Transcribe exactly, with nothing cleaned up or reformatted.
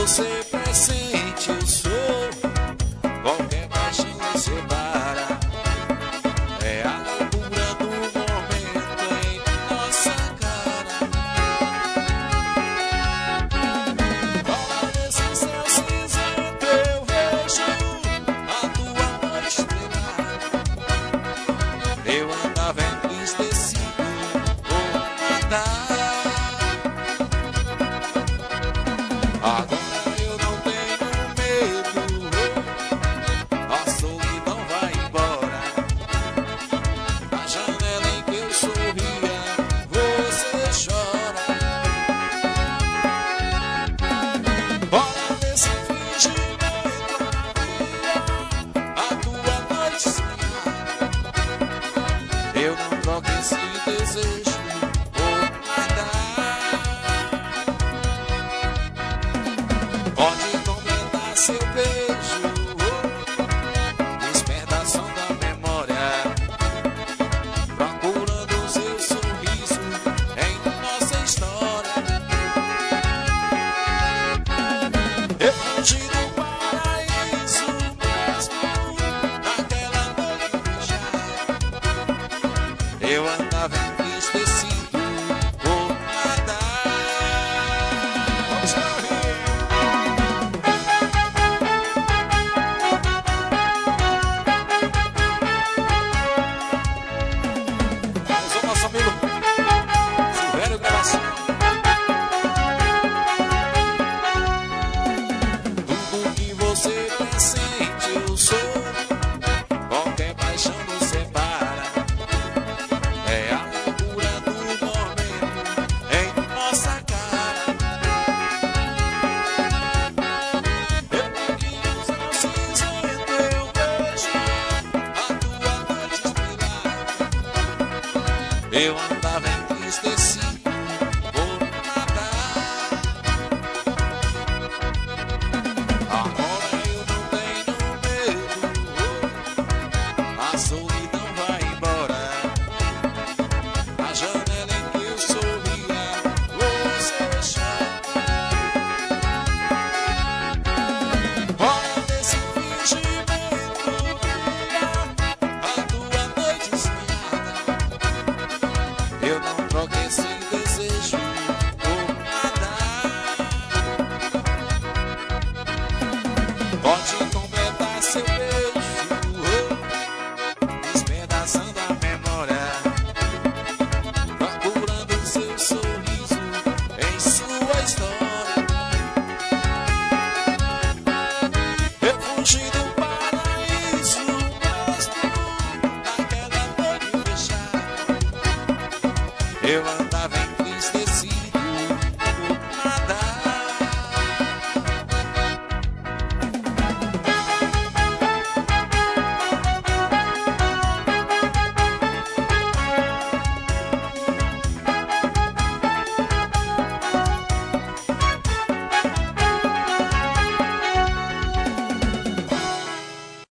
você pressente, eu sou. Qualquer paixão nos separa. É a loucura do momento em nossa cara. Fora desse céu cinzento eu vejo a tua noite estrelada. Eu andava entristecido por nada. Agora eu não tenho medo, a solidão vai embora. Na janela em que eu sorria, você chora. Fora desse fingimento, a tua noite sonhada. Eu não troco esse desejo por nada. Pode completar seu beijo, despertação da memória, procurando seu sorriso em nossa história. Eu fugi do paraíso mesmo naquela noite fechada. Eu andava entristecido por nada. Vamos ouvir. Vamos ao nosso amigo Silvério Gravação. Tudo que você pressente eu sou. Qualquer paixão nos separa. É a loucura do momento em nossa cara. Eu peguei o céu cinzento, eu vejo a tua noite estrelada. Eu andava entristecido por nada. Agora eu não tenho medo, a solidão vai embora. Na janela em que eu sorria, você chora. Fora desse fingimento, a tua noite sonhada. Eu não troco esse desejo por nada. Pode completar seu beijo, despedaçando a memória, procurando seu sorriso em sua história. Eu fugi do paraíso mesmo naquela noite fechada. Eu